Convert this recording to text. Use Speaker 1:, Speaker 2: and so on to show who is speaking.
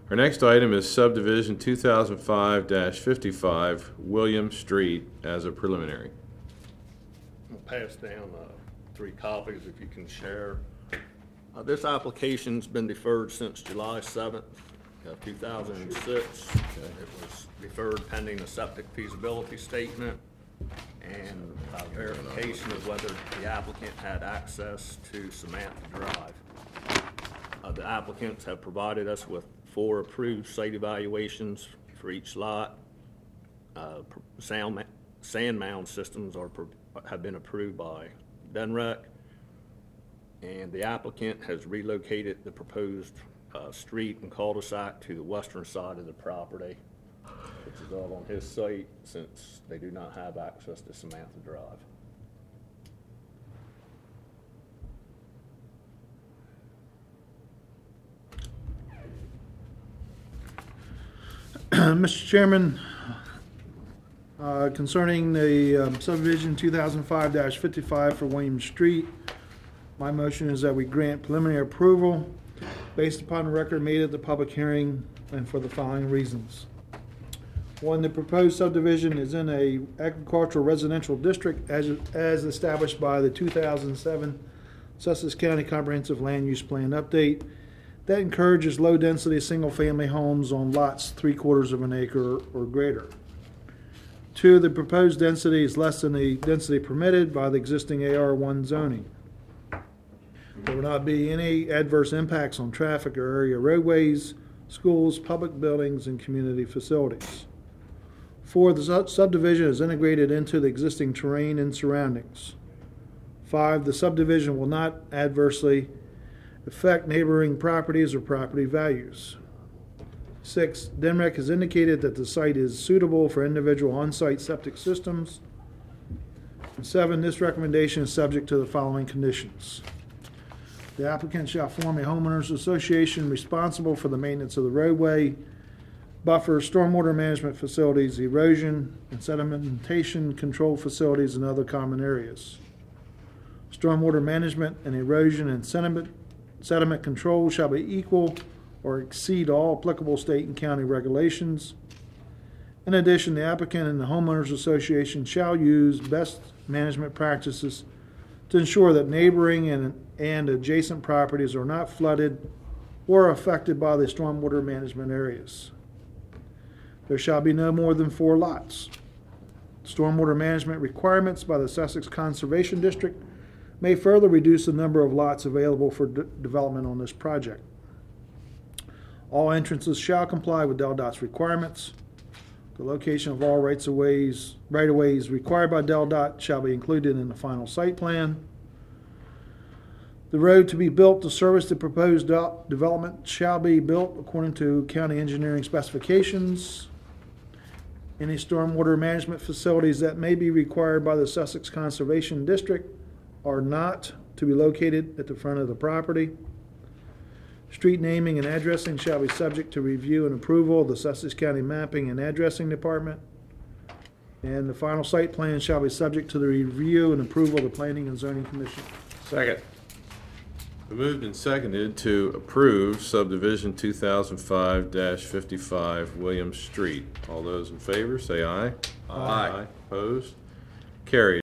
Speaker 1: Our next item is subdivision 2005-55 William Street as a preliminary.
Speaker 2: I'll pass down 3 copies if you can share. This application's been deferred since July 7th, 2006. It was deferred pending a septic feasibility statement and verification of whether the applicant had access to Samantha Drive. The applicants have provided us with 4 approved site evaluations for each lot. Sand mound systems have been approved by DENREC, and the applicant has relocated the proposed street and cul-de-sac to the western side of the property, which is all on his site, since they do not have access to Samantha Drive.
Speaker 3: Mr. Chairman, concerning the subdivision 2005-55 for William Street, my motion is that we grant preliminary approval based upon the record made at the public hearing and for the following reasons. 1, the proposed subdivision is in a agricultural residential district as established by the 2007 Sussex County Comprehensive Land Use Plan update that encourages low-density single-family homes on lots 3/4 of an acre or greater. 2, the proposed density is less than the density permitted by the existing AR1 zoning. There will not be any adverse impacts on traffic or area roadways, schools, public buildings, and community facilities. 4, the subdivision is integrated into the existing terrain and surroundings. 5, the subdivision will not adversely affect neighboring properties or property values. 6, DENREC has indicated that the site is suitable for individual on-site septic systems. And 7, this recommendation is subject to the following conditions. The applicant shall form a homeowners association responsible for the maintenance of the roadway, buffer, stormwater management facilities, erosion and sedimentation control facilities, and other common areas. Stormwater management and erosion and sediment control shall be equal or exceed all applicable state and county regulations. In addition, the applicant and the homeowners association shall use best management practices to ensure that neighboring and adjacent properties are not flooded or affected by the stormwater management areas. There shall be no more than 4 lots. Stormwater management requirements by the Sussex Conservation District may further reduce the number of lots available for development on this project. All entrances shall comply with DelDOT's requirements. The location of all right-of-ways required by DelDOT shall be included in the final site plan. The road to be built to service the proposed development shall be built according to county engineering specifications. Any stormwater management facilities that may be required by the Sussex Conservation District are not to be located at the front of the property. Street naming and addressing shall be subject to review and approval of the Sussex County Mapping and Addressing Department. And the final site plan shall be subject to the review and approval of the Planning and Zoning Commission.
Speaker 1: Second. Been moved and seconded to approve subdivision 2005-55 William Street. All those in favor say aye.
Speaker 3: Aye.
Speaker 1: Opposed? Carried.